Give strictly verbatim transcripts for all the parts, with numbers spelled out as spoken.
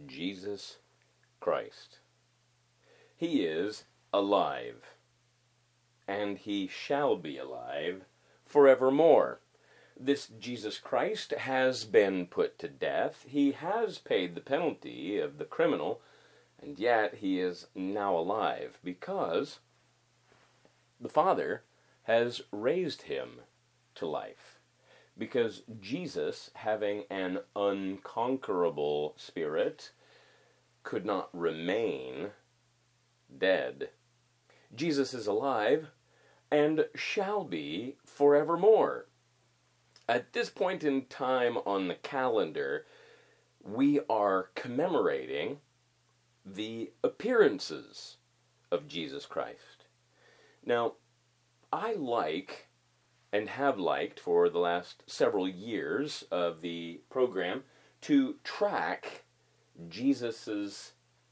Jesus Christ. He is alive, and he shall be alive forevermore. This Jesus Christ has been put to death. He has paid the penalty of the criminal, and yet he is now alive because the Father has raised him to life. Because Jesus, having an unconquerable spirit, could not remain dead. Jesus is alive and shall be forevermore. At this point in time on the calendar, we are commemorating the appearances of Jesus Christ. Now, I like and have liked for the last several years of the program to track Jesus's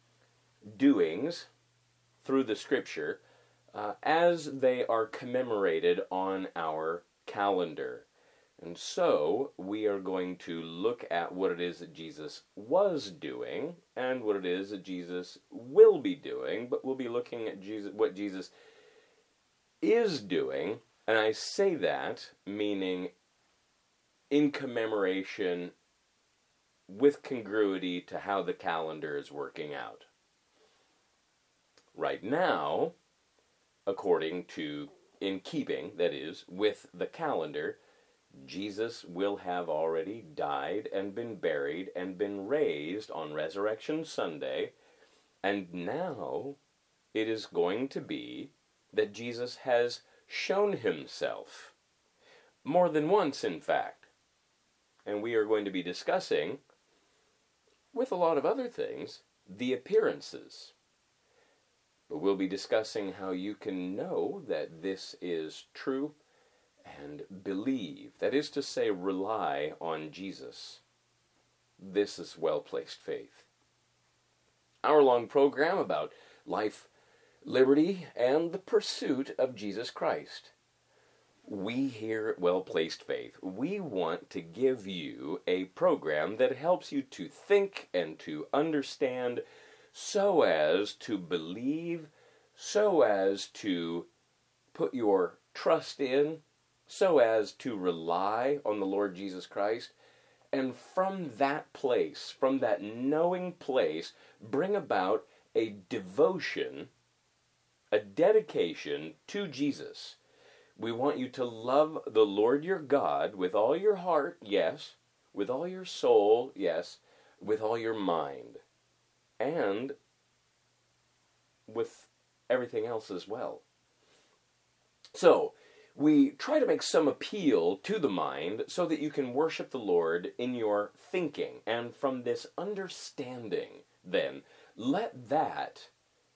doings through the Scripture uh, as they are commemorated on our calendar. And so we are going to look at what it is that Jesus was doing and what it is that Jesus will be doing, but we'll be looking at Jesus, what Jesus is doing, and I say that meaning in commemoration with congruity to how the calendar is working out. Right now, according to, in keeping, that is, with the calendar, Jesus will have already died and been buried and been raised on Resurrection Sunday, and now it is going to be that Jesus has shown himself, more than once in fact, and we are going to be discussing, with a lot of other things, the appearances. But we'll be discussing how you can know that this is true and believe, that is to say, rely on Jesus. This is well-placed faith. Hour-long program about life, liberty, and the pursuit of Jesus Christ. We here at Well-Placed Faith, we want to give you a program that helps you to think and to understand so as to believe, so as to put your trust in, so as to rely on the Lord Jesus Christ, and from that place, from that knowing place, bring about a devotion, a dedication to Jesus. We want you to love the Lord your God with all your heart, yes, with all your soul, yes, with all your mind, and with everything else as well. So, we try to make some appeal to the mind so that you can worship the Lord in your thinking. And from this understanding, then, let that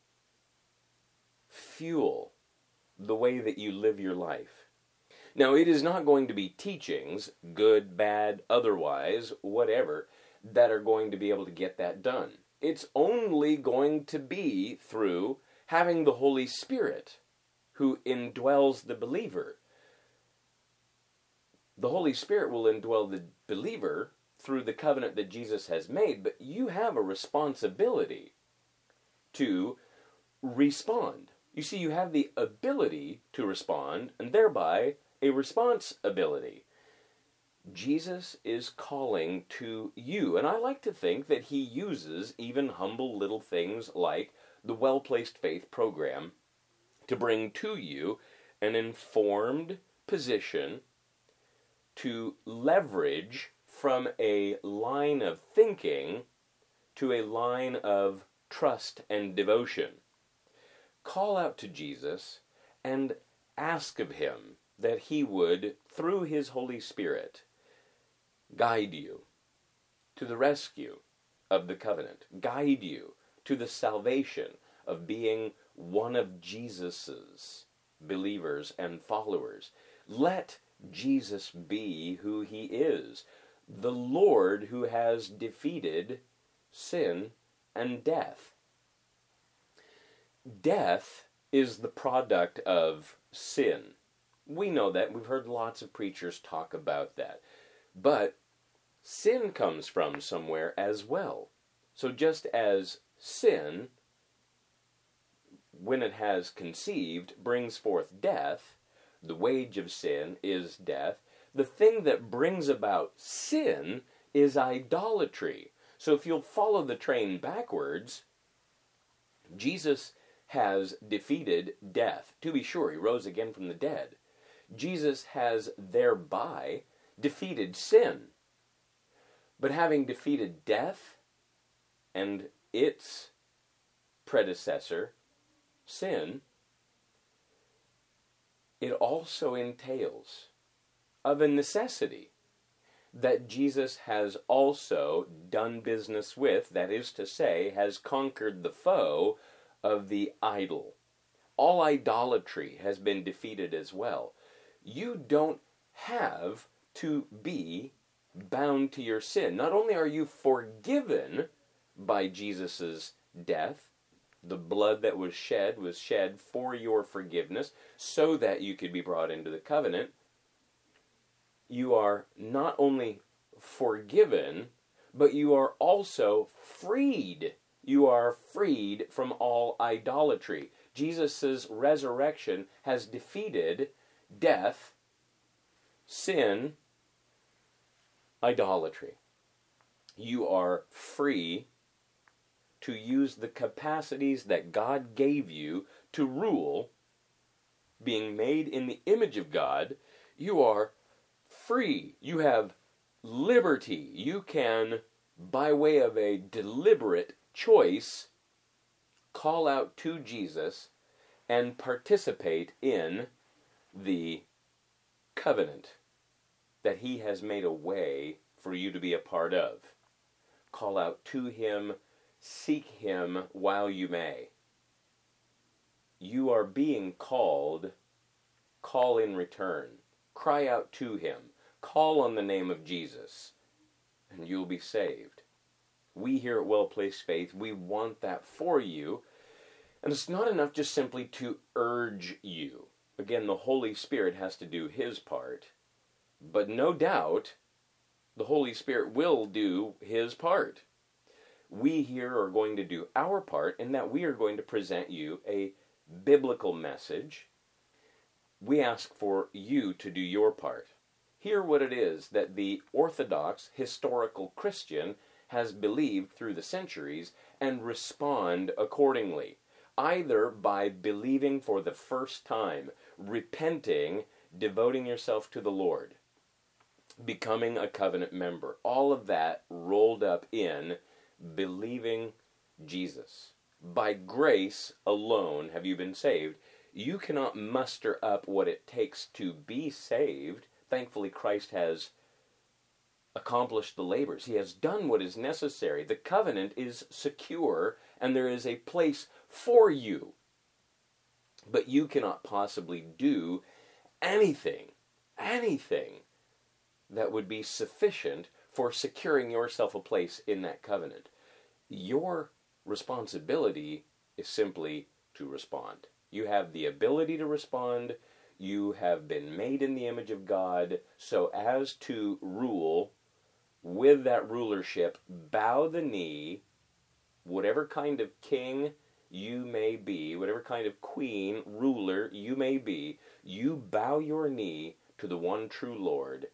fuel the way that you live your life. Now, it is not going to be teachings, good, bad, otherwise, whatever, that are going to be able to get that done. It's only going to be through having the Holy Spirit who indwells the believer. The Holy Spirit will indwell the believer through the covenant that Jesus has made, but you have a responsibility to respond. You see, you have the ability to respond, and thereby a responsibility. Jesus is calling to you, and I like to think that he uses even humble little things like the Well-Placed Faith program to bring to you an informed position to leverage from a line of thinking to a line of trust and devotion. Call out to Jesus and ask of him that he would, through his Holy Spirit, guide you to the rescue of the covenant, guide you to the salvation of being one of Jesus's believers and followers. Let Jesus be who he is, the Lord who has defeated sin and death. Death is the product of sin. We know that. We've heard lots of preachers talk about that. But sin comes from somewhere as well. So just as sin, when it has conceived, brings forth death, the wage of sin is death, the thing that brings about sin is idolatry. So if you'll follow the train backwards, Jesus has defeated death. To be sure, he rose again from the dead. Jesus has thereby defeated sin. But having defeated death and its predecessor, sin, it also entails of a necessity that Jesus has also done business with, that is to say, has conquered the foe of the idol. All idolatry has been defeated as well. You don't have to be bound to your sin. Not only are you forgiven by Jesus' death, the blood that was shed was shed for your forgiveness so that you could be brought into the covenant. You are not only forgiven, but you are also freed. You are freed from all idolatry. Jesus' resurrection has defeated death, sin, idolatry. You are free to use the capacities that God gave you to rule. Being made in the image of God, you are free. You have liberty. You can, by way of a deliberate choice, call out to Jesus and participate in the covenant that he has made a way for you to be a part of. Call out to him, seek him while you may. You are being called, call in return. Cry out to him. Call on the name of Jesus, and you'll be saved. We here at Well Placed Faith, we want that for you. And it's not enough just simply to urge you. Again, the Holy Spirit has to do his part. But no doubt, the Holy Spirit will do his part. We here are going to do our part in that we are going to present you a biblical message. We ask for you to do your part. Hear what it is that the Orthodox historical Christian has believed through the centuries and respond accordingly, either by believing for the first time, repenting, devoting yourself to the Lord, becoming a covenant member. All of that rolled up in believing Jesus. By grace alone have you been saved. You cannot muster up what it takes to be saved. Thankfully, Christ has accomplished the labors. He has done what is necessary. The covenant is secure, and there is a place for you. But you cannot possibly do anything, anything that would be sufficient for securing yourself a place in that covenant. Your responsibility is simply to respond. You have the ability to respond. You have been made in the image of God so as to rule with that rulership. Bow the knee, whatever kind of king you may be, whatever kind of queen, ruler you may be, you bow your knee to the one true Lord.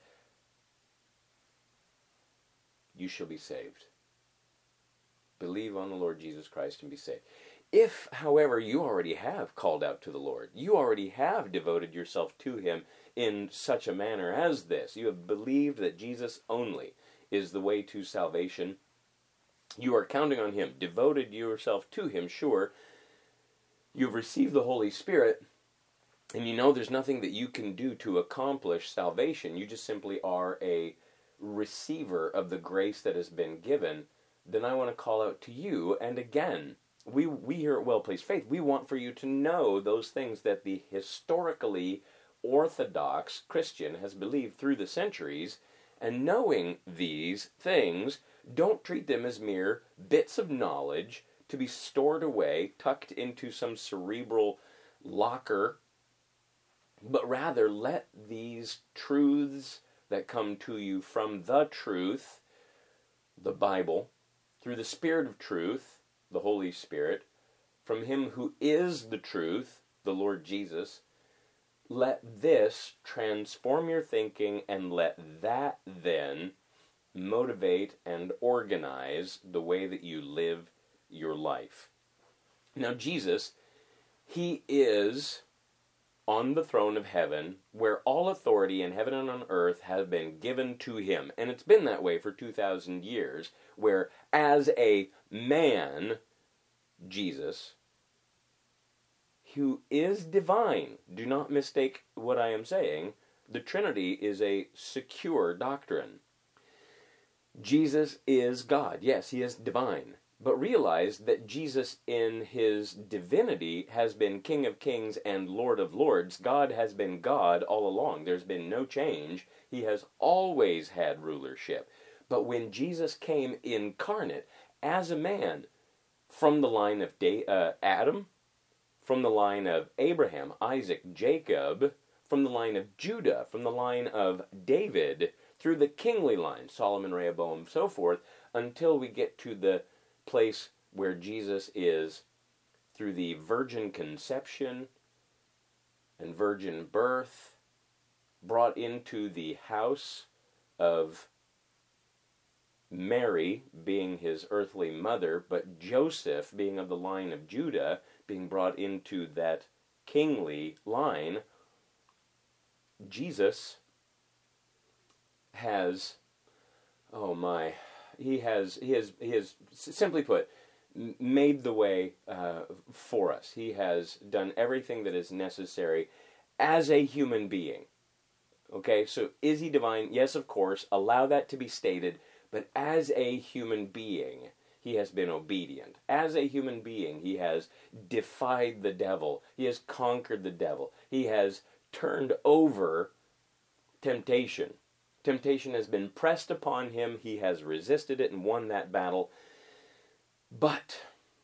You shall be saved. Believe on the Lord Jesus Christ and be saved. If, however, you already have called out to the Lord, you already have devoted yourself to him in such a manner as this, you have believed that Jesus only is the way to salvation, you are counting on him, devoted yourself to him, sure, you've received the Holy Spirit, and you know there's nothing that you can do to accomplish salvation, you just simply are a receiver of the grace that has been given, then I want to call out to you, and again, we we here at Well Placed Faith, we want for you to know those things that the historically orthodox Christian has believed through the centuries, and knowing these things, don't treat them as mere bits of knowledge to be stored away, tucked into some cerebral locker, but rather let these truths that come to you from the truth, the Bible, through the Spirit of truth, the Holy Spirit, from him who is the truth, the Lord Jesus. Let this transform your thinking, and let that then motivate and organize the way that you live your life. Now, Jesus, he is on the throne of heaven, where all authority in heaven and on earth has been given to him. And it's been that way for two thousand years, where as a man, Jesus, who is divine, do not mistake what I am saying, the Trinity is a secure doctrine. Jesus is God. Yes, he is divine. But realize that Jesus in his divinity has been King of Kings and Lord of Lords. God has been God all along. There's been no change. He has always had rulership. But when Jesus came incarnate as a man from the line of da- uh, Adam, from the line of Abraham, Isaac, Jacob, from the line of Judah, from the line of David, through the kingly line, Solomon, Rehoboam, so forth, until we get to the place where Jesus is through the virgin conception and virgin birth, brought into the house of Mary being his earthly mother, but Joseph being of the line of Judah, being brought into that kingly line. Jesus has, oh my, he has, he has, he has, simply put, made the way uh, for us. He has done everything that is necessary as a human being. Okay, so is he divine? Yes, of course. Allow that to be stated. But as a human being, he has been obedient. As a human being, he has defied the devil. He has conquered the devil. He has turned over temptation. Temptation has been pressed upon him. He has resisted it and won that battle. But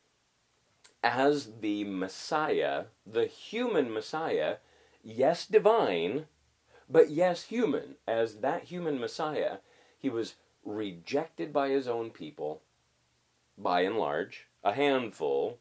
as the Messiah, the human Messiah, yes, divine, but yes, human, as that human Messiah, he was rejected by his own people, by and large, a handful,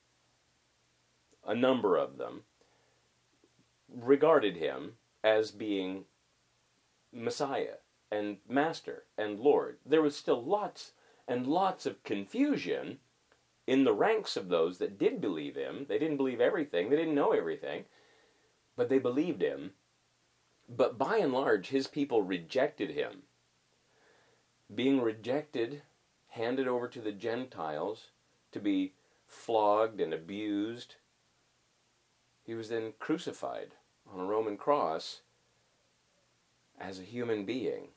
a number of them, regarded him as being Messiah and Master and Lord. There was still lots and lots of confusion in the ranks of those that did believe him. They didn't believe everything. They didn't know everything. But they believed him. But by and large, his people rejected him. Being rejected, handed over to the Gentiles to be flogged and abused, he was then crucified on a Roman cross as a human being.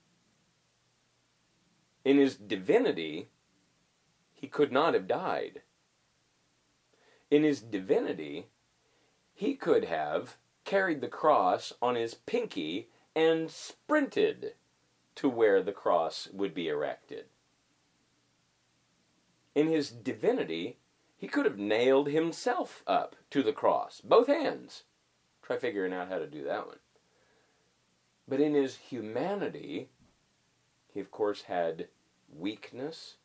In his divinity, he could not have died. In his divinity, he could have carried the cross on his pinky and sprinted to where the cross would be erected. In his divinity, he could have nailed himself up to the cross, both hands. Try figuring out how to do that one. But in his humanity, he of course had weakness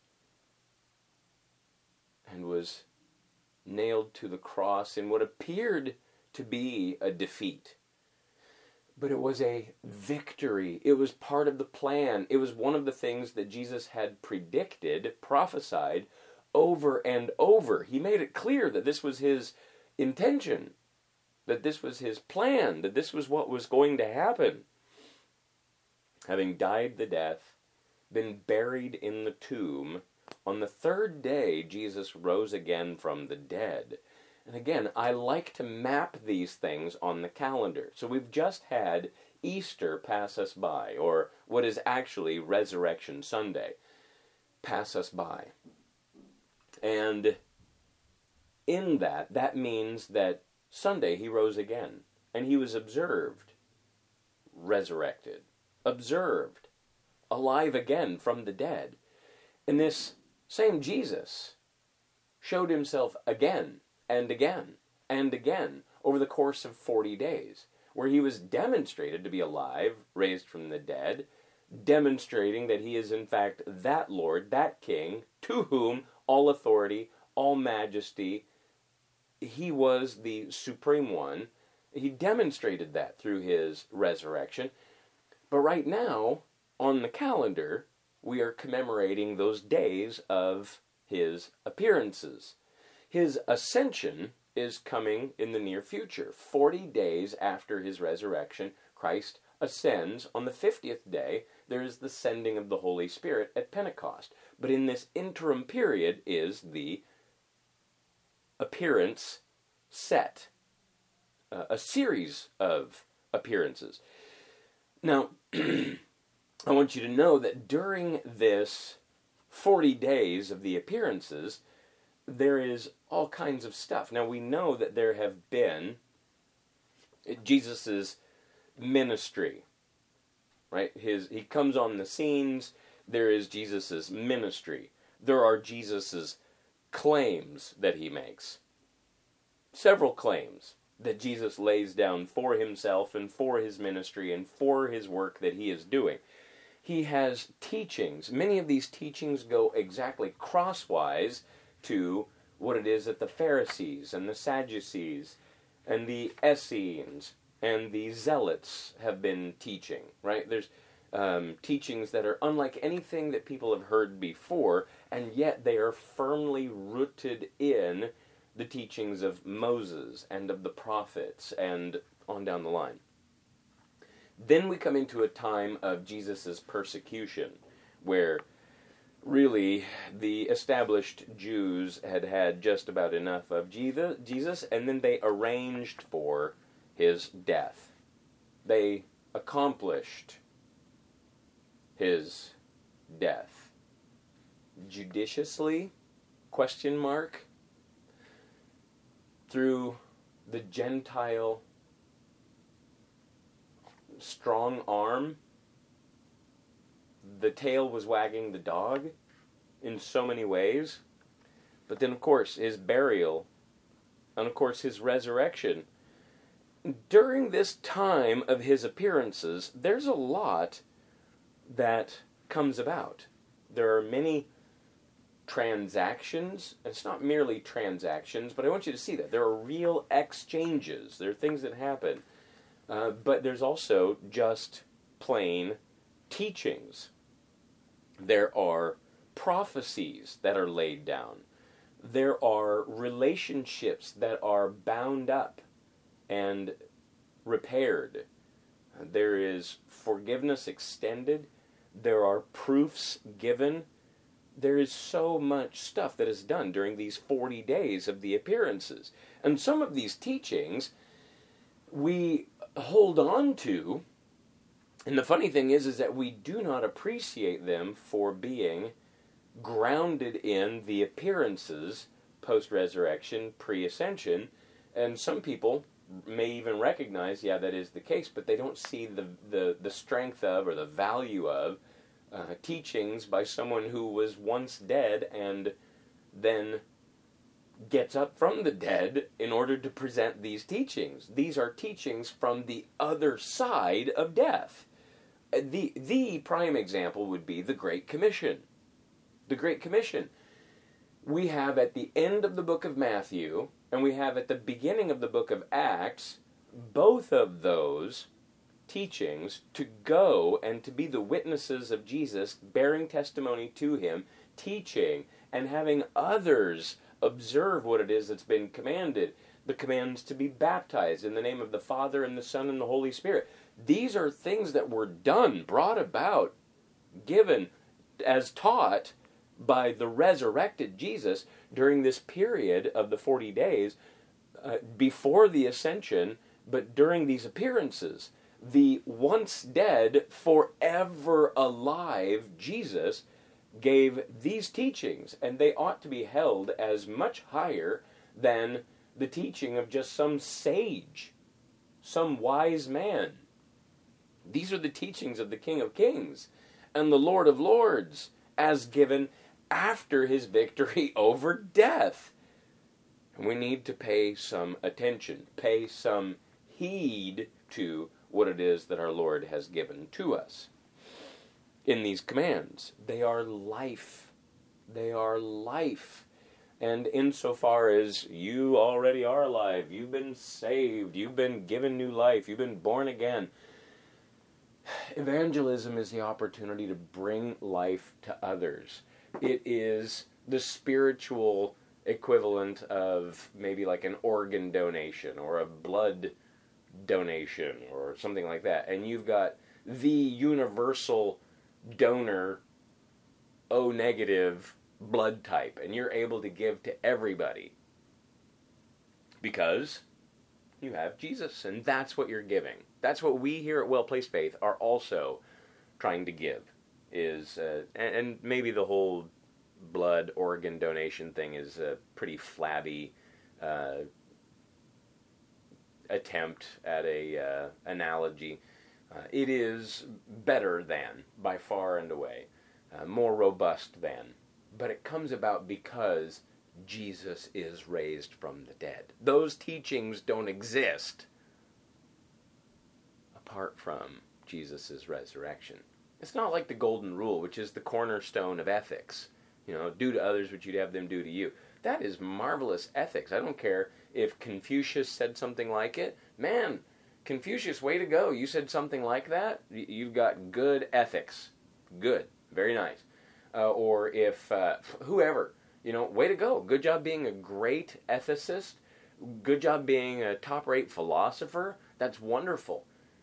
and was nailed to the cross in what appeared to be a defeat. But it was a victory. It was part of the plan. It was one of the things that Jesus had predicted, prophesied, over and over. He made it clear that this was his intention, that this was his plan, that this was what was going to happen. Having died the death, been buried in the tomb, on the third day Jesus rose again from the dead. And again, I like to map these things on the calendar. So we've just had Easter pass us by, or what is actually Resurrection Sunday pass us by. And in that, that means that Sunday he rose again, and he was observed, resurrected, observed, alive again from the dead. And this same Jesus showed himself again and again and again over the course of forty days, where he was demonstrated to be alive, raised from the dead, demonstrating that he is in fact that Lord, that King, to whom all authority, all majesty, he was the supreme one. He demonstrated that through his resurrection. But right now, on the calendar, we are commemorating those days of his appearances. His ascension is coming in the near future. Forty days after his resurrection, Christ ascends. On the fiftieth day, there is the sending of the Holy Spirit at Pentecost. But in this interim period is the appearance set, uh, a series of appearances. Now, I want you to know that during this forty days of the appearances, there is all kinds of stuff. Now, we know that there have been Jesus' ministry, right? His He comes on the scenes. There is Jesus' ministry. There are Jesus' claims that he makes. Several claims that Jesus lays down for himself and for his ministry and for his work that he is doing. He has teachings. Many of these teachings go exactly crosswise to what it is that the Pharisees and the Sadducees and the Essenes and the Zealots have been teaching, right? There's um, teachings that are unlike anything that people have heard before, and yet they are firmly rooted in the teachings of Moses and of the prophets and on down the line. Then we come into a time of Jesus' persecution, where really the established Jews had had just about enough of Jesus, and then they arranged for his death. They accomplished his death. Judiciously? Question mark? Through the Gentile strong arm. The tail was wagging the dog in so many ways. But then, of course, his burial, and of course, his resurrection. During this time of his appearances, there's a lot that comes about. There are many transactions. It's not merely transactions, but I want you to see that. There are real exchanges. There are things that happen. Uh, but there's also just plain teachings. There are prophecies that are laid down. There are relationships that are bound up and repaired. There is forgiveness extended. There are proofs given. There is so much stuff that is done during these forty days of the appearances. And some of these teachings we hold on to, and the funny thing is, is that we do not appreciate them for being grounded in the appearances post-resurrection, pre-ascension, and some people may even recognize, yeah, that is the case, but they don't see the, the, the strength of or the value of uh, teachings by someone who was once dead and then gets up from the dead in order to present these teachings. These are teachings from the other side of death. The, the prime example would be the Great Commission. The Great Commission. We have at the end of the book of Matthew, and we have at the beginning of the book of Acts, both of those teachings to go and to be the witnesses of Jesus, bearing testimony to him, teaching, and having others observe what it is that's been commanded. The commands to be baptized in the name of the Father and the Son and the Holy Spirit. These are things that were done, brought about, given as taught by the resurrected Jesus during this period of the forty days uh, before the ascension, but during these appearances. The once dead, forever alive Jesus gave these teachings, and they ought to be held as much higher than the teaching of just some sage, some wise man. These are the teachings of the King of Kings and the Lord of Lords, as given after his victory over death. And we need to pay some attention, pay some heed to what it is that our Lord has given to us. in these commands. They are life. They are life. And insofar as you already are alive, you've been saved, you've been given new life, you've been born again, evangelism is the opportunity to bring life to others. It is the spiritual equivalent of maybe like an organ donation or a blood donation or something like that. And you've got the universal donor O negative blood type, and you're able to give to everybody because you have Jesus, and that's what you're giving. That's what we here at Well Placed Faith are also trying to give, is uh, and, and maybe the whole blood organ donation thing is a pretty flabby uh, attempt at a uh, analogy. Uh, it is better than, by far and away, uh, more robust than. But it comes about because Jesus is raised from the dead. Those teachings don't exist apart from Jesus' resurrection. It's not like the Golden Rule, which is the cornerstone of ethics. You know, do to others what you'd have them do to you. That is marvelous ethics. I don't care if Confucius said something like it. Man, Confucius, way to go. You said something like that. You've got good ethics. Good. Very nice. Uh, or if uh, whoever, you know, way to go. Good job being a great ethicist. Good job being a top-rate philosopher. That's wonderful.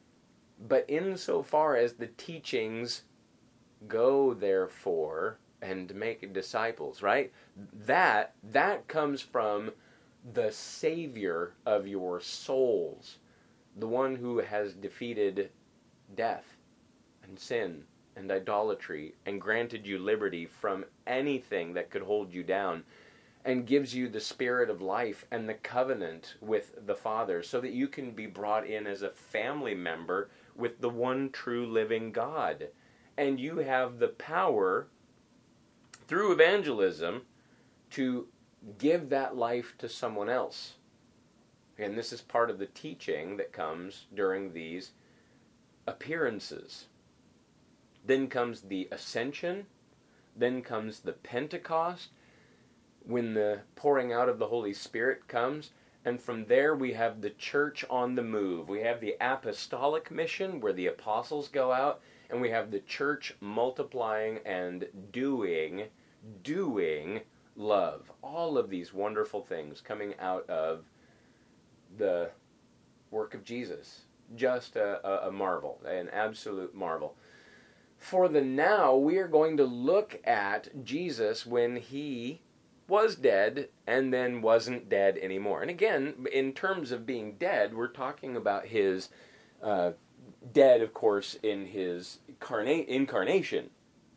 But insofar as the teachings go, therefore, and make disciples, right? That, that comes from the Savior of your souls, the one who has defeated death and sin and idolatry, and granted you liberty from anything that could hold you down, and gives you the spirit of life and the covenant with the Father, so that you can be brought in as a family member with the one true living God. And you have the power, through evangelism, to give that life to someone else. And this is part of the teaching that comes during these appearances. Then comes the ascension. Then comes the Pentecost, when the pouring out of the Holy Spirit comes. And from there we have the church on the move. We have the apostolic mission, where the apostles go out. And we have the church multiplying and doing, doing love. All of these wonderful things coming out of the work of Jesus. Just a, a, a marvel, an absolute marvel. For the now, we are going to look at Jesus when he was dead and then wasn't dead anymore. And again, in terms of being dead, we're talking about his uh, dead, of course, in his carna- incarnation.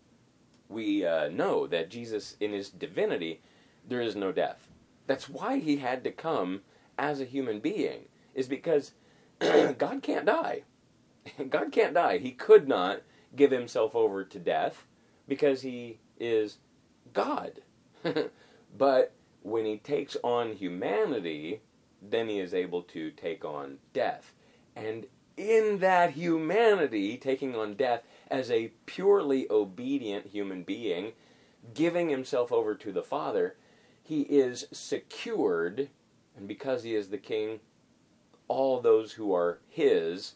We uh, know that Jesus, in his divinity, there is no death. That's why he had to come as a human being, is because God can't die. God can't die. He could not give himself over to death because he is God. But when he takes on humanity, then he is able to take on death. And in that humanity, taking on death as a purely obedient human being, giving himself over to the Father, he is secured, and because he is the King, all those who are his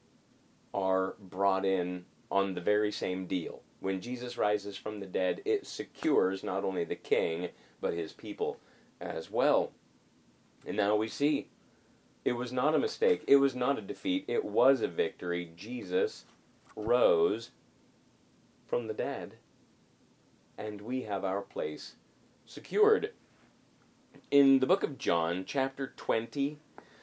are brought in on the very same deal. When Jesus rises from the dead, it secures not only the King, but his people as well. And now we see, it was not a mistake. It was not a defeat. It was a victory. Jesus rose from the dead, and we have our place secured. In the book of John, chapter twenty,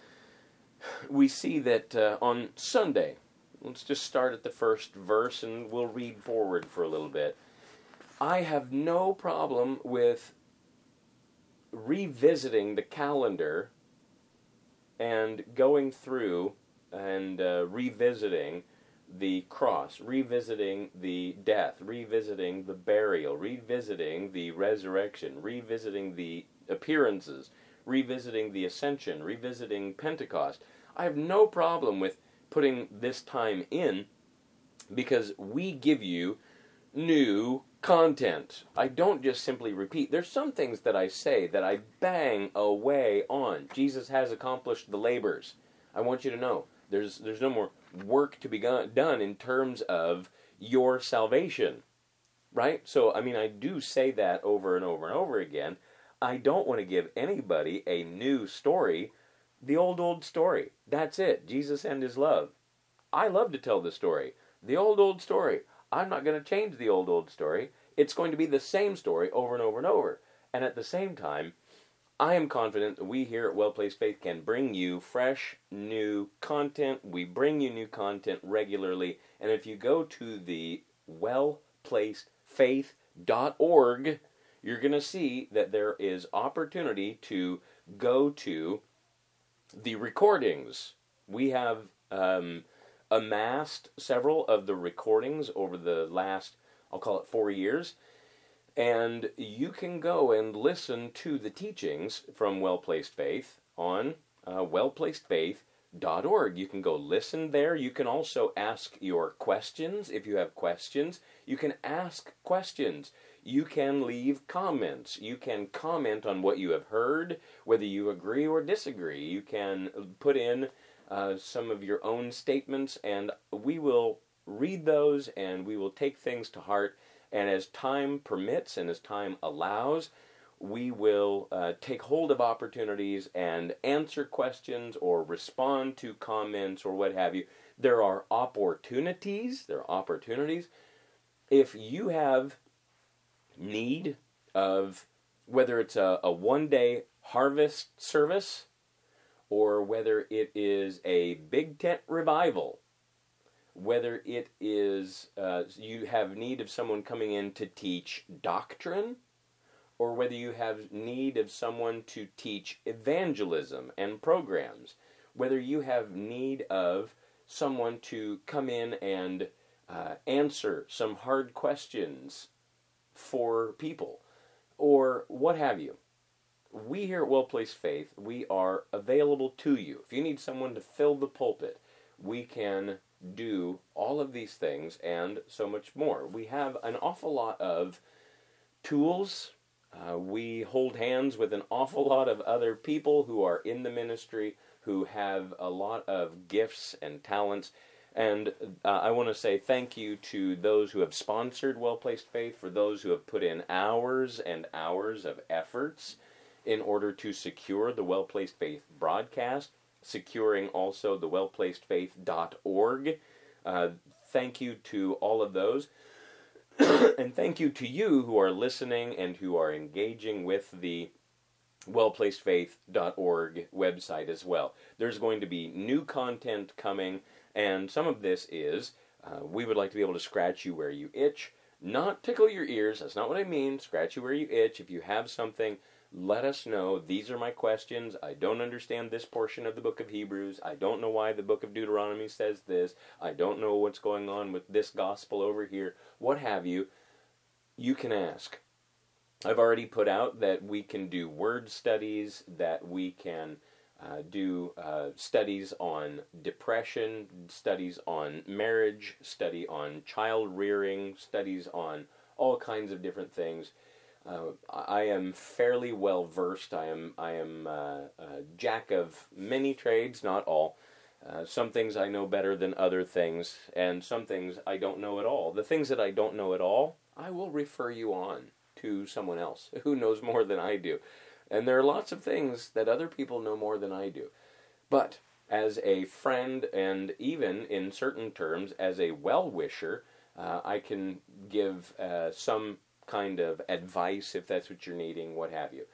we see that uh, on Sunday, let's just start at the first verse and we'll read forward for a little bit. I have no problem with revisiting the calendar and going through and uh, revisiting the cross, revisiting the death, revisiting the burial, revisiting the resurrection, revisiting the appearances, revisiting the ascension, revisiting Pentecost. I have no problem with putting this time in, because we give you new content. I don't just simply repeat. There's some things that I say that I bang away on. Jesus has accomplished the labors. I want you to know there's there's no more work to be done in terms of your salvation. Right? So, I mean, I do say that over and over and over again. I don't want to give anybody a new story, the old, old story. That's it. Jesus and his love. I love to tell the story. The old, old story. I'm not going to change the old, old story. It's going to be the same story over and over and over. And at the same time, I am confident that we here at Well Placed Faith can bring you fresh, new content. We bring you new content regularly. And if you go to the well placed faith dot org, you're going to see that there is opportunity to go to the recordings. We have um, amassed several of the recordings over the last, I'll call it four years, and you can go and listen to the teachings from Well Placed Faith on uh, well placed faith dot org. You can go listen there. You can also ask your questions. If you have questions, you can ask questions. You can leave comments. You can comment on what you have heard, whether you agree or disagree. You can put in uh, some of your own statements, and we will read those, and we will take things to heart. And as time permits and as time allows, we will uh, take hold of opportunities and answer questions or respond to comments or what have you. There are opportunities. There are opportunities. If you have need of, whether it's a, a one-day harvest service or whether it is a big tent revival, whether it is uh, you have need of someone coming in to teach doctrine, or whether you have need of someone to teach evangelism and programs, whether you have need of someone to come in and uh, answer some hard questions for people, or what have you. We here at Well Placed Faith, we are available to you. If you need someone to fill the pulpit, we can do all of these things and so much more. We have an awful lot of tools. Uh, we hold hands with an awful lot of other people who are in the ministry, who have a lot of gifts and talents. And uh, I want to say thank you to those who have sponsored Well Placed Faith, for those who have put in hours and hours of efforts in order to secure the Well Placed Faith broadcast, securing also the well placed faith dot org. Uh, thank you to all of those. And thank you to you who are listening and who are engaging with the well placed faith dot org website as well. There's going to be new content coming, and some of this is, uh, we would like to be able to scratch you where you itch, not tickle your ears. That's not what I mean. Scratch you where you itch. If you have something, let us know. These are my questions. I don't understand this portion of the book of Hebrews. I don't know why the book of Deuteronomy says this. I don't know what's going on with this gospel over here. What have you. You can ask. I've already put out that we can do word studies, that we can uh, do uh, studies on depression, studies on marriage, study on child rearing, studies on all kinds of different things. Uh, I am fairly well versed. I am I am uh, a jack of many trades, not all. Uh, some things I know better than other things, and some things I don't know at all. The things that I don't know at all, I will refer you on to someone else who knows more than I do. And there are lots of things that other people know more than I do. But as a friend, and even in certain terms as a well-wisher, uh, I can give uh, some kind of advice if that's what you're needing, what have you.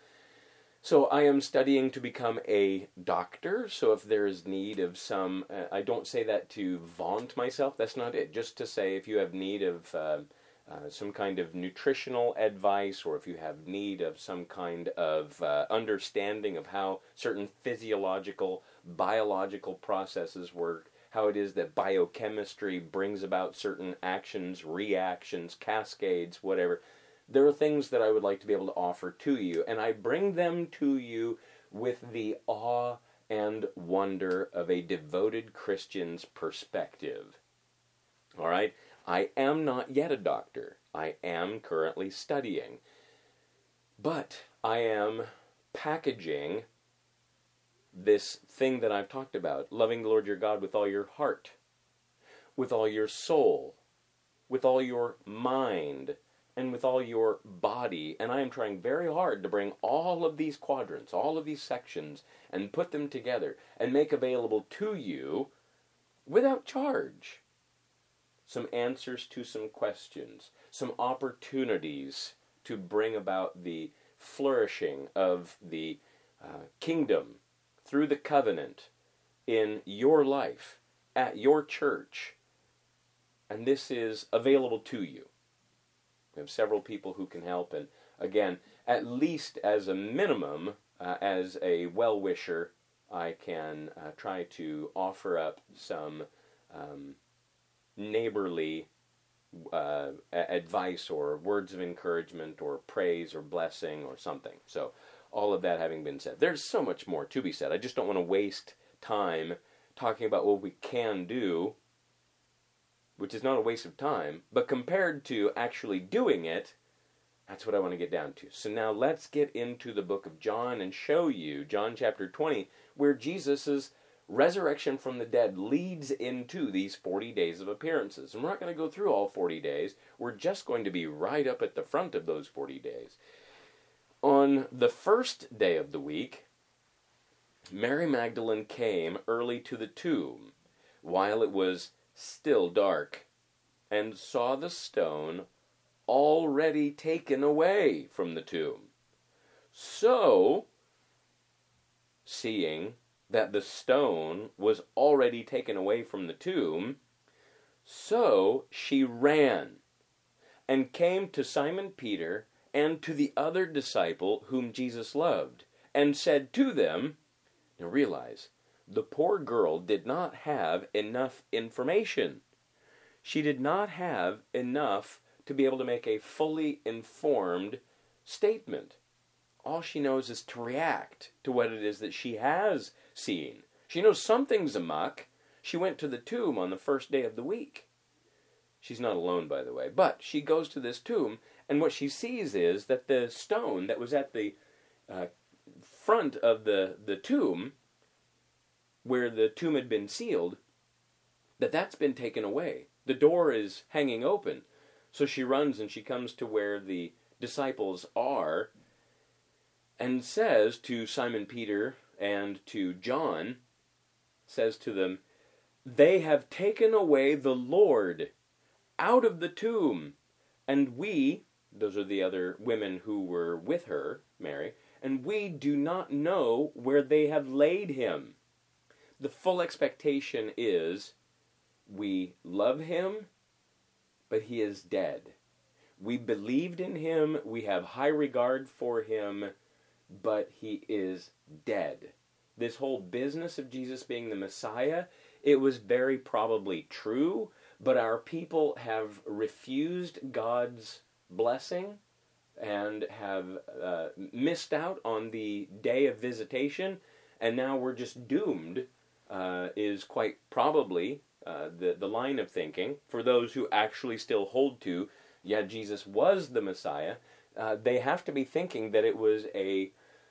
So I am studying to become a doctor, so if there is need of some, uh, I don't say that to vaunt myself, that's not it, just to say if you have need of uh, uh, some kind of nutritional advice, or if you have need of some kind of uh, understanding of how certain physiological, biological processes work, how it is that biochemistry brings about certain actions, reactions, cascades, whatever. There are things that I would like to be able to offer to you, and I bring them to you with the awe and wonder of a devoted Christian's perspective. All right? I am not yet a doctor. I am currently studying. But I am packaging this thing that I've talked about, loving the Lord your God with all your heart, with all your soul, with all your mind, and with all your body. And I am trying very hard to bring all of these quadrants, all of these sections, and put them together and make available to you without charge some answers to some questions, some opportunities to bring about the flourishing of the uh, kingdom through the covenant in your life, at your church. And this is available to you. We have several people who can help, and again, at least as a minimum, uh, as a well-wisher, I can uh, try to offer up some um, neighborly uh, advice or words of encouragement or praise or blessing or something. So all of that having been said, there's so much more to be said. I just don't want to waste time talking about what we can do, which is not a waste of time, but compared to actually doing it, that's what I want to get down to. So now let's get into the book of John and show you, John chapter twenty, where Jesus' resurrection from the dead leads into these forty days of appearances. And we're not going to go through all forty days. We're just going to be right up at the front of those forty days. On the first day of the week, Mary Magdalene came early to the tomb, while it was still dark, and saw the stone already taken away from the tomb. So, seeing that the stone was already taken away from the tomb, so she ran and came to Simon Peter and to the other disciple whom Jesus loved, and said to them, now realize, the poor girl did not have enough information. She did not have enough to be able to make a fully informed statement. All she knows is to react to what it is that she has seen. She knows something's amuck. She went to the tomb on the first day of the week. She's not alone, by the way, but she goes to this tomb, and what she sees is that the stone that was at the uh, front of the, the tomb, where the tomb had been sealed, that that's been taken away. The door is hanging open. So she runs and she comes to where the disciples are and says to Simon Peter and to John, says to them, they have taken away the Lord out of the tomb, and we, those are the other women who were with her, Mary, and we do not know where they have laid him. The full expectation is, we love him, but he is dead. We believed in him, we have high regard for him, but he is dead. This whole business of Jesus being the Messiah, it was very probably true, but our people have refused God's blessing and have uh, missed out on the day of visitation, and now we're just doomed, uh, is quite probably uh, the, the line of thinking for those who actually still hold to, yeah, Jesus was the Messiah. Uh, they have to be thinking that it was a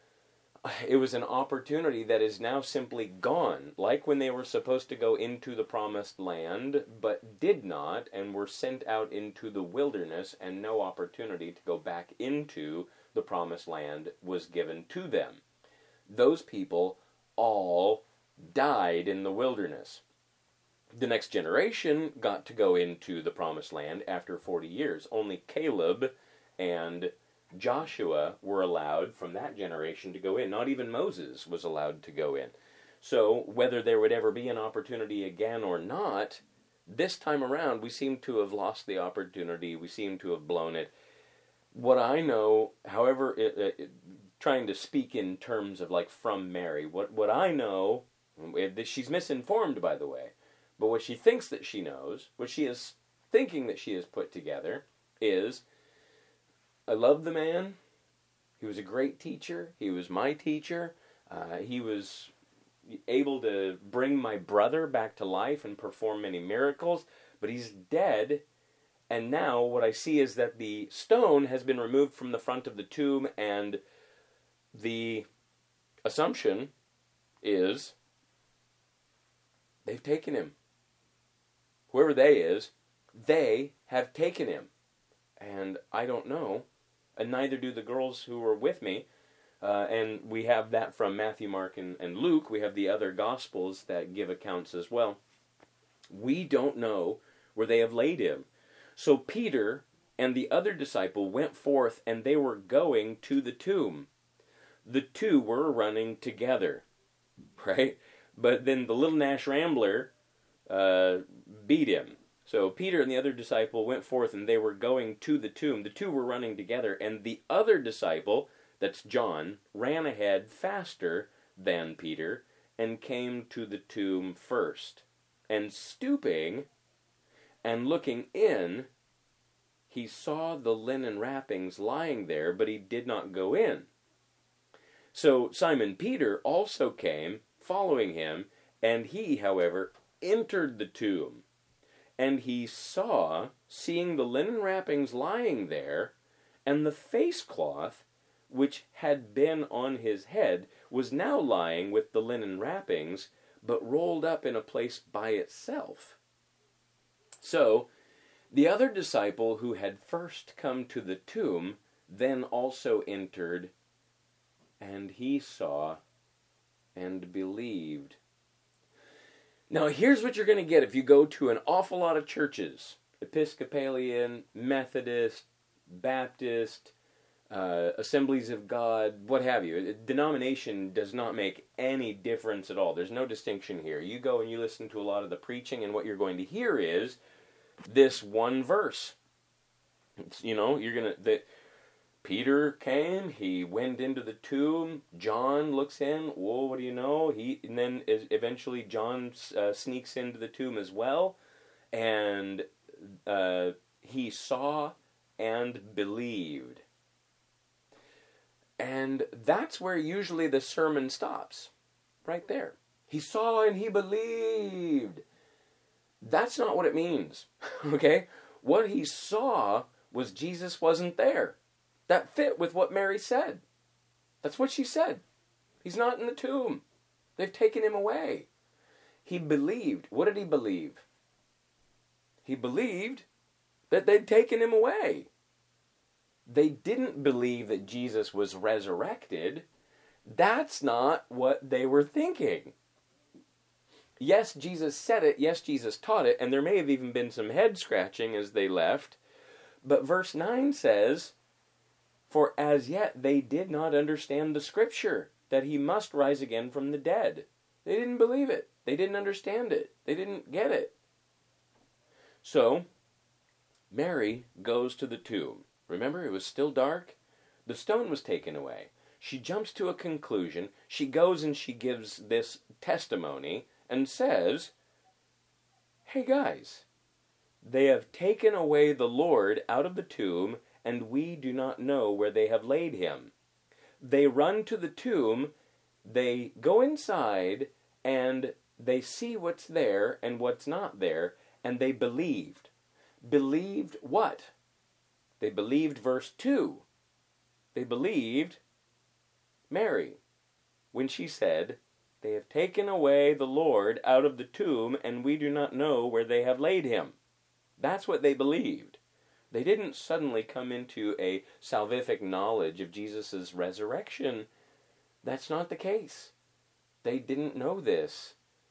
it was an opportunity that is now simply gone, like when they were supposed to go into the promised land, but did not, and were sent out into the wilderness, and no opportunity to go back into the promised land was given to them. Those people all died in the wilderness. The next generation got to go into the promised land after forty years. Only Caleb and Joshua were allowed from that generation to go in. Not even Moses was allowed to go in. So whether there would ever be an opportunity again or not, this time around we seem to have lost the opportunity. We seem to have blown it. What I know, however, it, it, trying to speak in terms of like from Mary, what, what I know, she's misinformed, by the way, but what she thinks that she knows, what she is thinking that she has put together is, I love the man. He was a great teacher. He was my teacher. Uh, he was able to bring my brother back to life and perform many miracles, but he's dead, And now what I see is that the stone has been removed from the front of the tomb, and the assumption is they've taken him. Whoever they is, they have taken him. And I don't know, and neither do the girls who were with me. Uh, and we have that from Matthew, Mark, and, and Luke. We have the other Gospels that give accounts as well. We don't know where they have laid him. So Peter and the other disciple went forth, and they were going to the tomb. The two were running together, right? But then the little Nash Rambler uh, beat him. So Peter and the other disciple went forth, and they were going to the tomb. The two were running together, and the other disciple, that's John, ran ahead faster than Peter and came to the tomb first. And stooping and looking in, he saw the linen wrappings lying there, but he did not go in. So Simon Peter also came, following him, and he, however, entered the tomb. And he saw, seeing the linen wrappings lying there, and the face cloth, which had been on his head, was now lying with the linen wrappings, but rolled up in a place by itself. So, the other disciple who had first come to the tomb then also entered, and he saw and believed. Now, here's what you're going to get if you go to an awful lot of churches: Episcopalian, Methodist, Baptist, uh, Assemblies of God, what have you. Denomination does not make any difference at all. There's no distinction here. You go and you listen to a lot of the preaching, and what you're going to hear is this one verse. It's, you know, you're going to... The, Peter came, he went into the tomb, John looks in, whoa, what do you know? He and then is, eventually John uh, sneaks into the tomb as well, and uh, he saw and believed. And that's where usually the sermon stops, right there. He saw and he believed. That's not what it means, okay? What he saw was Jesus wasn't there. That fit with what Mary said. That's what she said. He's not in the tomb. They've taken him away. He believed. What did he believe? He believed that they'd taken him away. They didn't believe that Jesus was resurrected. That's not what they were thinking. Yes, Jesus said it. Yes, Jesus taught it. And there may have even been some head scratching as they left. But verse nine says, "For as yet they did not understand the scripture, that he must rise again from the dead." They didn't believe it. They didn't understand it. They didn't get it. So, Mary goes to the tomb. Remember, it was still dark. The stone was taken away. She jumps to a conclusion. She goes and she gives this testimony and says, "Hey guys, they have taken away the Lord out of the tomb, and we do not know where they have laid him." They run to the tomb, they go inside, and they see what's there and what's not there, and they believed. Believed what? They believed verse two. They believed Mary when she said, "They have taken away the Lord out of the tomb, and we do not know where they have laid him." That's what they believed. They didn't suddenly come into a salvific knowledge of Jesus' resurrection. That's not the case. They didn't know this.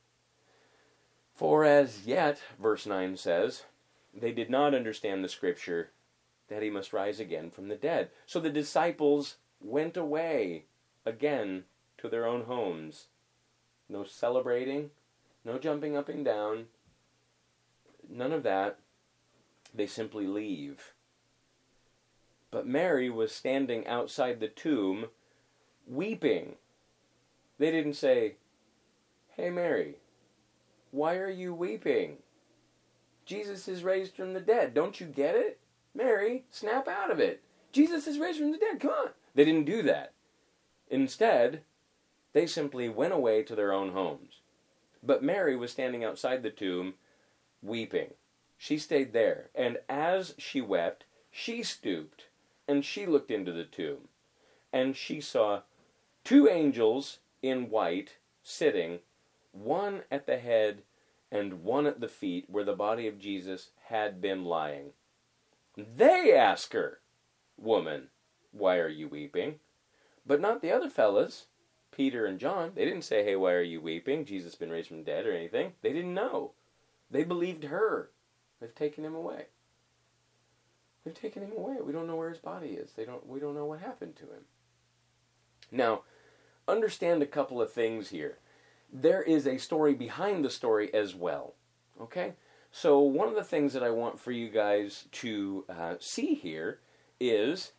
"For as yet," verse nine says, "they did not understand the scripture, that he must rise again from the dead." So the disciples went away again to their own homes. No celebrating, no jumping up and down, none of that. They simply leave. But Mary was standing outside the tomb, weeping. They didn't say, "Hey Mary, why are you weeping? Jesus is raised from the dead. Don't you get it? Mary, snap out of it. Jesus is raised from the dead. Come on." They didn't do that. Instead, they simply went away to their own homes. But Mary was standing outside the tomb, weeping. She stayed there, and as she wept, she stooped, and she looked into the tomb, and she saw two angels in white sitting, one at the head and one at the feet where the body of Jesus had been lying. They ask her, "Woman, why are you weeping?" But not the other fellas, Peter and John. They didn't say, "Hey, why are you weeping? Jesus has been raised from the dead," or anything. They didn't know. They believed her. They've taken him away. They've taken him away. We don't know where his body is. They don't. We don't know what happened to him. Now, understand a couple of things here. There is a story behind the story as well. Okay? So one of the things that I want for you guys to uh, see here is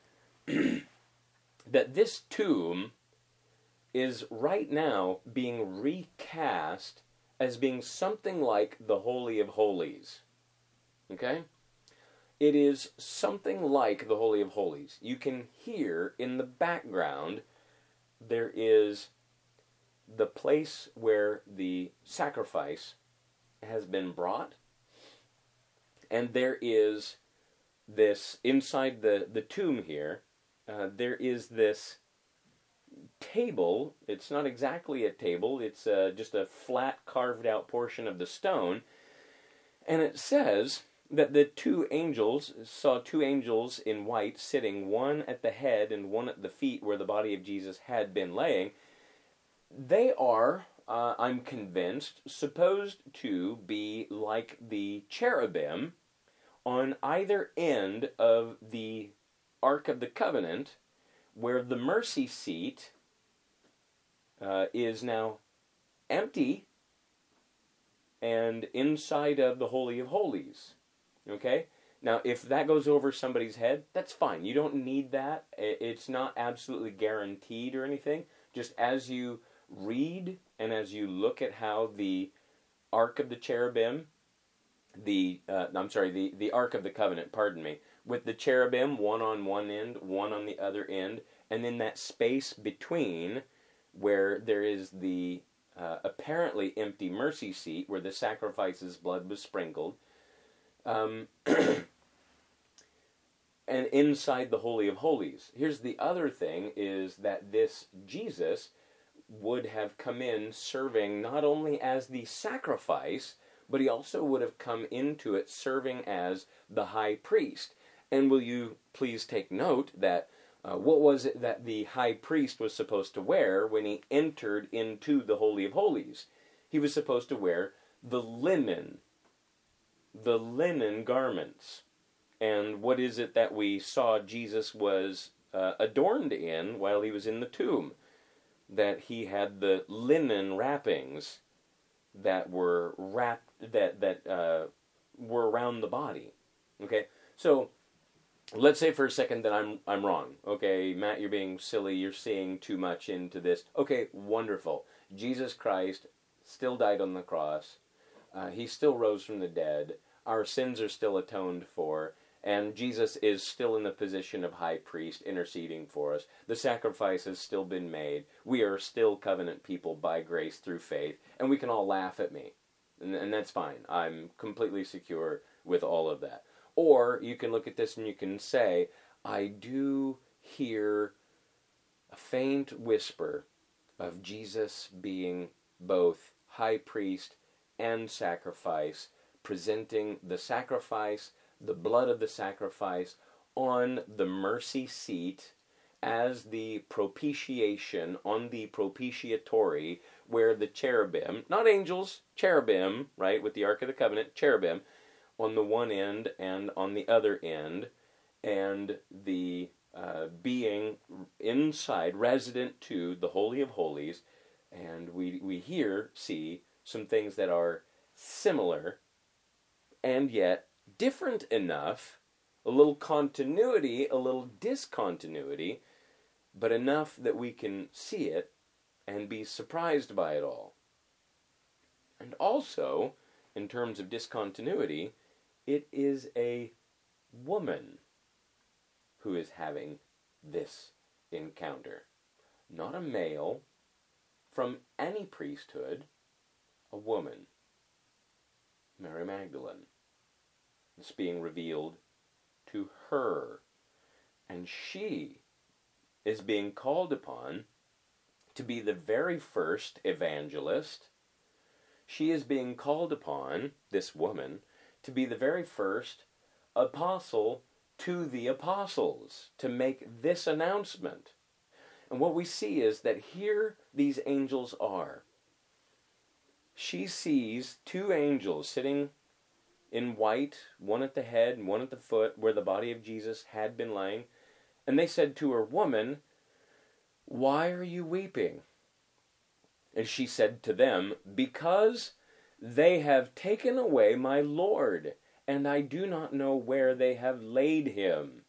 that this tomb is right now being recast as being something like the Holy of Holies. Okay? It is something like the Holy of Holies. You can hear in the background there is the place where the sacrifice has been brought, and there is this, inside the, the tomb here, uh, there is this table. It's not exactly a table, it's uh, just a flat carved out portion of the stone, and it says that the two angels saw two angels in white sitting, one at the head and one at the feet where the body of Jesus had been laying. They are, uh, I'm convinced, supposed to be like the cherubim on either end of the Ark of the Covenant, where the mercy seat uh, is now empty and inside of the Holy of Holies. Okay? Now, if that goes over somebody's head, that's fine. You don't need that. It's not absolutely guaranteed or anything. Just as you read and as you look at how the Ark of the Cherubim, the, uh, I'm sorry, the, the Ark of the Covenant, pardon me, with the cherubim, one on one end, one on the other end, and then that space between where there is the uh, apparently empty mercy seat where the sacrifice's blood was sprinkled, um, and inside the Holy of Holies. Here's the other thing, is that this Jesus would have come in serving not only as the sacrifice, but he also would have come into it serving as the high priest. And will you please take note that uh, what was it that the high priest was supposed to wear when he entered into the Holy of Holies? He was supposed to wear the linen, the linen garments. And what is it that we saw Jesus was uh, adorned in while he was in the tomb? That he had the linen wrappings that were wrapped, that that uh, were around the body. Okay, so let's say for a second that I'm I'm wrong. Okay, Matt, you're being silly. You're seeing too much into this. Okay, wonderful. Jesus Christ still died on the cross. Uh, he still rose from the dead. Our sins are still atoned for. And Jesus is still in the position of high priest interceding for us. The sacrifice has still been made. We are still covenant people by grace through faith. And we can all laugh at me. And, and that's fine. I'm completely secure with all of that. Or you can look at this and you can say, I do hear a faint whisper of Jesus being both high priest and sacrifice, presenting the sacrifice, the blood of the sacrifice, on the mercy seat as the propitiation, on the propitiatory, where the cherubim, not angels, cherubim, right, with the Ark of the Covenant, cherubim, on the one end and on the other end, and the uh, being inside, resident to the Holy of Holies, and we, we here see some things that are similar, and yet different enough, a little continuity, a little discontinuity, but enough that we can see it and be surprised by it all. And also, in terms of discontinuity, it is a woman who is having this encounter. Not a male from any priesthood, a woman, Mary Magdalene. It's being revealed to her. And she is being called upon to be the very first evangelist. She is being called upon, this woman, to be the very first apostle to the apostles, to make this announcement. And what we see is that here these angels are. She sees two angels sitting in white, one at the head and one at the foot, where the body of Jesus had been lying. And they said to her, "Woman, why are you weeping?" And she said to them, "Because they have taken away my Lord, and I do not know where they have laid him."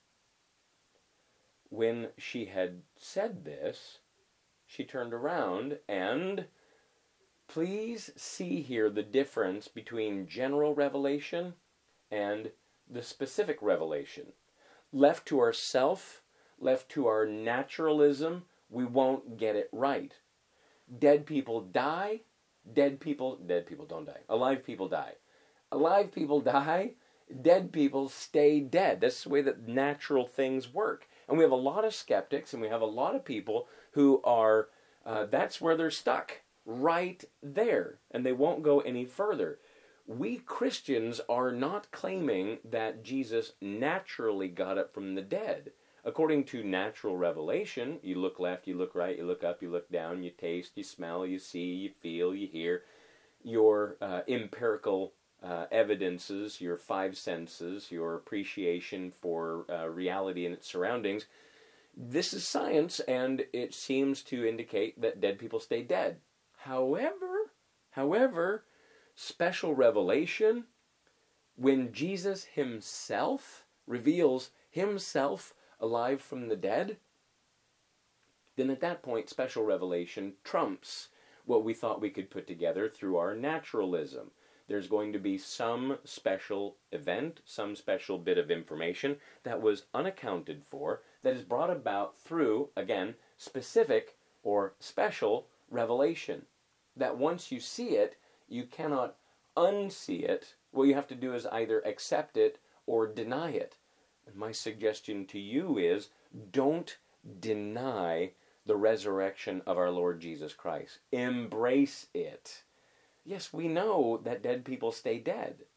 When she had said this, she turned around and, please see here the difference between general revelation and the specific revelation. Left to ourself, left to our naturalism, we won't get it right. Dead people die, dead people, dead people don't die. Alive people die. Alive people die, dead people stay dead. That's the way that natural things work. And we have a lot of skeptics, and we have a lot of people who are, uh, that's where they're stuck. Right there, and they won't go any further. We Christians are not claiming that Jesus naturally got up from the dead. According to natural revelation, you look left, you look right, you look up, you look down, you taste, you smell, you see, you feel, you hear. Your uh, empirical uh, evidences, your five senses, your appreciation for uh, reality and its surroundings. This is science, and it seems to indicate that dead people stay dead. However, however, special revelation, when Jesus himself reveals himself alive from the dead, then at that point special revelation trumps what we thought we could put together through our naturalism. There's going to be some special event, some special bit of information that was unaccounted for, that is brought about through, again, specific or special revelation. That once you see it, you cannot unsee it. What you have to do is either accept it or deny it. And my suggestion to you is, don't deny the resurrection of our Lord Jesus Christ. Embrace it. Yes, we know that dead people stay dead.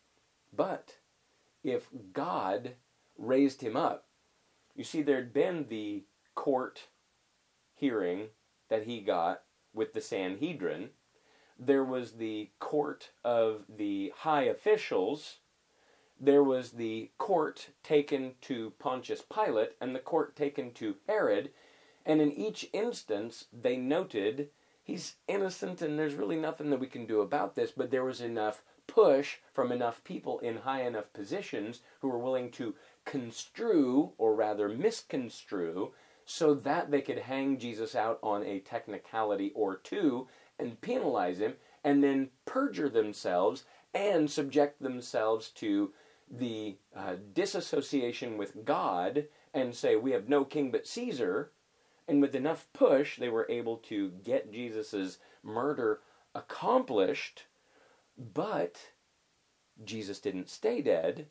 But if God raised him up, you see, there'd been the court hearing that he got with the Sanhedrin. There was the court of the high officials. There was the court taken to Pontius Pilate and the court taken to Herod. And in each instance, they noted he's innocent and there's really nothing that we can do about this. But there was enough push from enough people in high enough positions who were willing to construe, or rather misconstrue, so that they could hang Jesus out on a technicality or two and penalize him, and then perjure themselves and subject themselves to the uh, disassociation with God and say, we have no king but Caesar. And with enough push, they were able to get Jesus' murder accomplished, but Jesus didn't stay dead.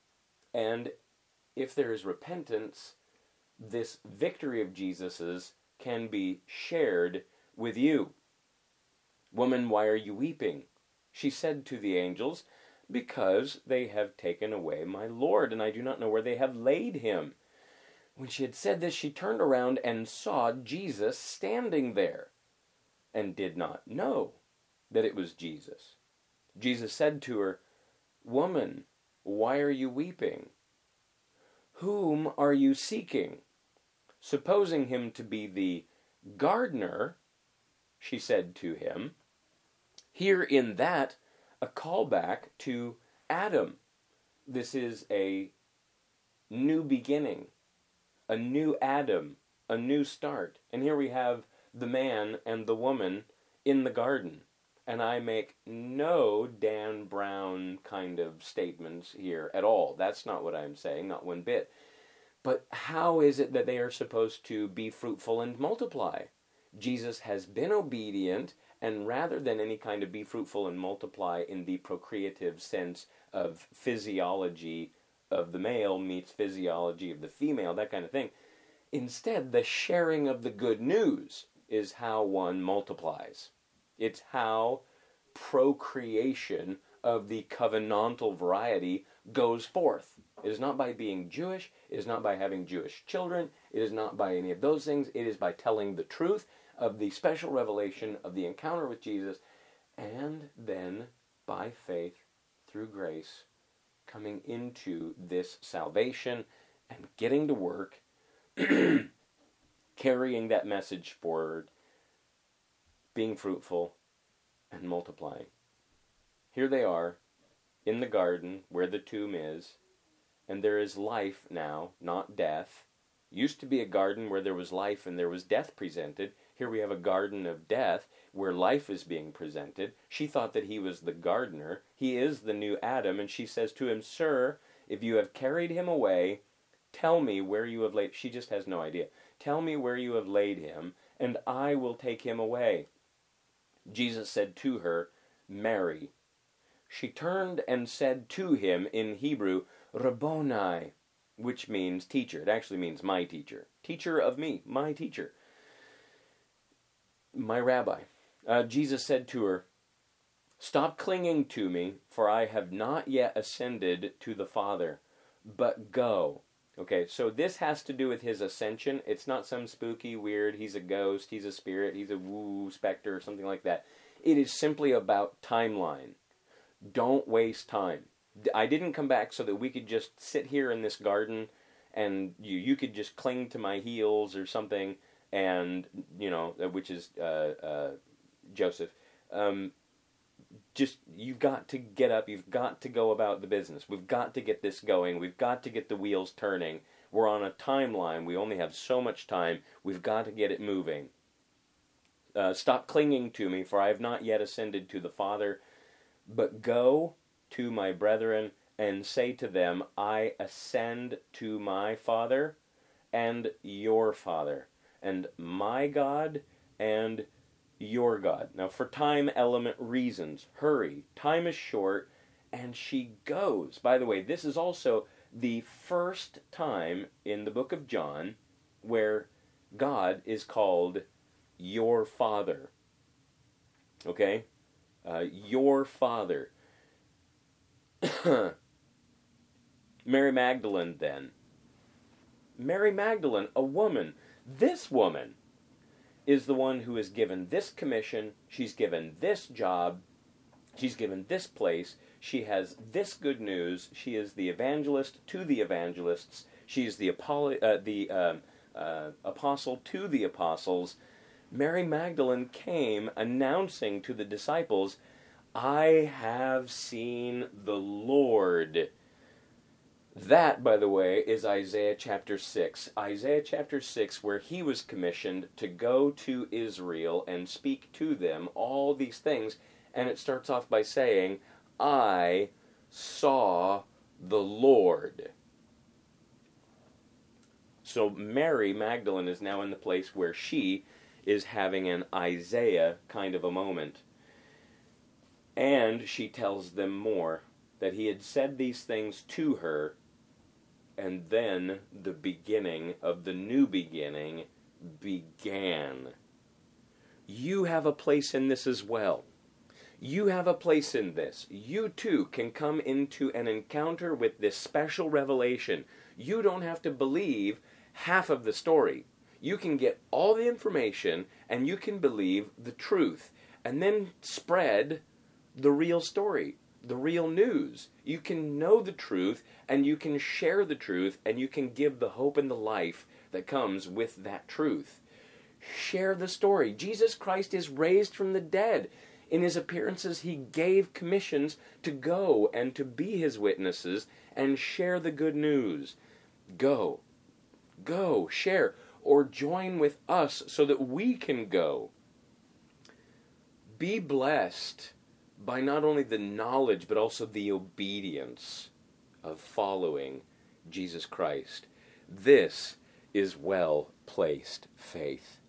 And if there is repentance, this victory of Jesus's can be shared with you. "Woman, why are you weeping?" She said to the angels, "Because they have taken away my Lord, and I do not know where they have laid him." When she had said this, she turned around and saw Jesus standing there, and did not know that it was Jesus. Jesus said to her, "Woman, why are you weeping? Whom are you seeking?" Supposing him to be the gardener, she said to him, here in that a callback to Adam. This is a new beginning, a new Adam, a new start. And here we have the man and the woman in the garden. And I make no Dan Brown kind of statements here at all. That's not what I'm saying, not one bit. But how is it that they are supposed to be fruitful and multiply? Jesus has been obedient, and rather than any kind of be fruitful and multiply in the procreative sense of physiology of the male meets physiology of the female, that kind of thing, instead, the sharing of the good news is how one multiplies. It's how procreation of the covenantal variety goes forth. It is not by being Jewish. It is not by having Jewish children. It is not by any of those things. It is by telling the truth of the special revelation of the encounter with Jesus, and then by faith, through grace, coming into this salvation and getting to work, carrying that message forward, being fruitful, and multiplying. Here they are, in the garden where the tomb is, and there is life now, not death. Used to be a garden where there was life and there was death presented. Here we have a garden of death where life is being presented. She thought that he was the gardener. He is the new Adam, and she says to him, "Sir, if you have carried him away, tell me where you have laid..." She just has no idea. "Tell me where you have laid him, and I will take him away." Jesus said to her, "Mary." She turned and said to him in Hebrew, "Rabboni," which means teacher. It actually means my teacher. Teacher of me, my teacher. My rabbi. Uh, Jesus said to her, "Stop clinging to me, for I have not yet ascended to the Father, but go." Okay, so this has to do with his ascension. It's not some spooky, weird, he's a ghost, he's a spirit, he's a woo specter, or something like that. It is simply about timeline. Don't waste time. I didn't come back so that we could just sit here in this garden and you you could just cling to my heels or something, and, you know, which is uh, uh, Joseph. Um, just, you've got to get up, you've got to go about the business. We've got to get this going, we've got to get the wheels turning. We're on a timeline, we only have so much time, we've got to get it moving. Uh, stop clinging to me, for I have not yet ascended to the Father, but go to my brethren and say to them, I ascend to my Father and your Father, and my God and your God. Now, for time element reasons, hurry. Time is short, and she goes. By the way, this is also the first time in the book of John where God is called your Father. Okay? Uh, your Father. Mary Magdalene, then. Mary Magdalene, a woman. This woman is the one who is given this commission. She's given this job. She's given this place. She has this good news. She is the evangelist to the evangelists. She is the, apolo- uh, the uh, uh, apostle to the apostles. Mary Magdalene came announcing to the disciples, I have seen the Lord. That, by the way, is Isaiah chapter six. Isaiah chapter six, where he was commissioned to go to Israel and speak to them all these things. And it starts off by saying, I saw the Lord. So Mary Magdalene is now in the place where she is having an Isaiah kind of a moment. And she tells them more, that he had said these things to her, and then the beginning of the new beginning began. You have a place in this as well. You have a place in this. You too can come into an encounter with this special revelation. You don't have to believe half of the story. You can get all the information, and you can believe the truth, and then spread the real story, the real news. You can know the truth, and you can share the truth, and you can give the hope and the life that comes with that truth. Share the story. Jesus Christ is raised from the dead. In his appearances, he gave commissions to go and to be his witnesses and share the good news. Go. Go. Share. Or join with us so that we can go. Be blessed by not only the knowledge, but also the obedience of following Jesus Christ. This is well-placed faith.